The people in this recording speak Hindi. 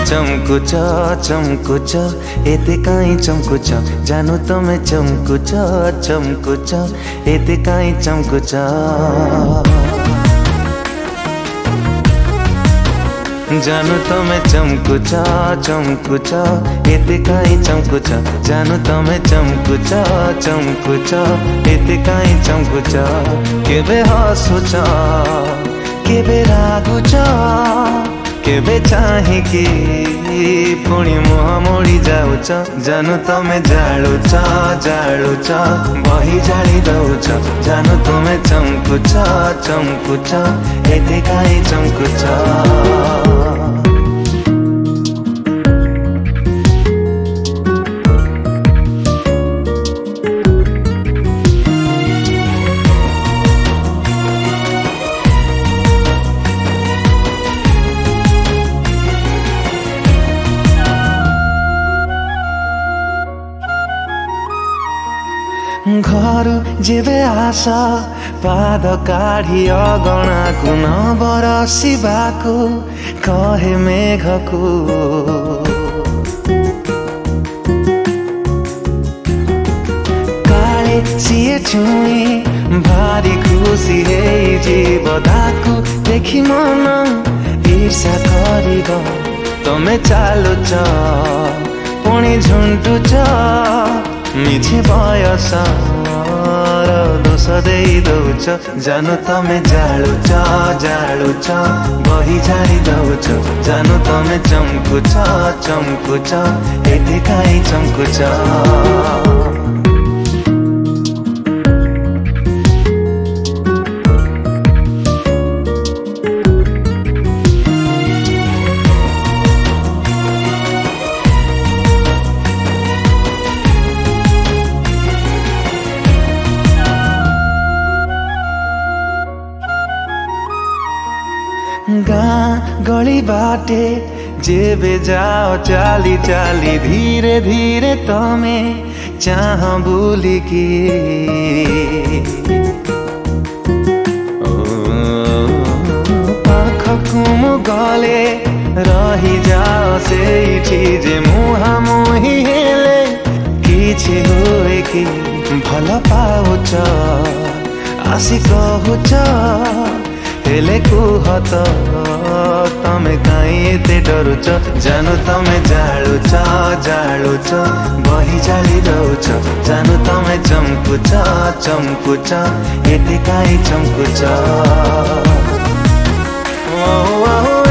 चमकुच चमकुच एते काई चमकुच जानु तमे चमकुच चमकुच एते काई चमकुच जानु तमे चमकुच चमकुच एते काई चमकुच जानु तमे चमकुच चमकुच एते काई चमकुच केबे हसुच केबे रागुच केबे चाहिकी पुणी मुह मोड़ी जाऊच जानु तमे जालुच जालुच बही जाली दउच जानु तमे चमकुच चमकुच एते काई चमकुच घर जेबे आस पाद काढ़ी अगणा को न बरसिबाको कहे मेघको काले सीए छुई भारी खुशी हे जीवदाको देखि मन ईर्षा करिब तमे चालुच पुणी झुंटुच मिछे बयस दोष दे दउच जानु तमे जालुच जालुच बही जाली दउच जानु तमे चमकुच चमकुच एते काई चमकुच गाँ गली बाटे जेबे जाओ चाली चाली धीरे धीरे तमे चाह बुलिकी पाखकु मु गले रही जाओ सेठी जे मुहा मुही हेले किछि होए कि भल पाउच आसी कहुच हेले कुहत तमे काई एते डरुच जानु तमे जालुच जालुच बही जाली दउच जानु तमे चमकुच चमकुच एते काई चमकुच ओ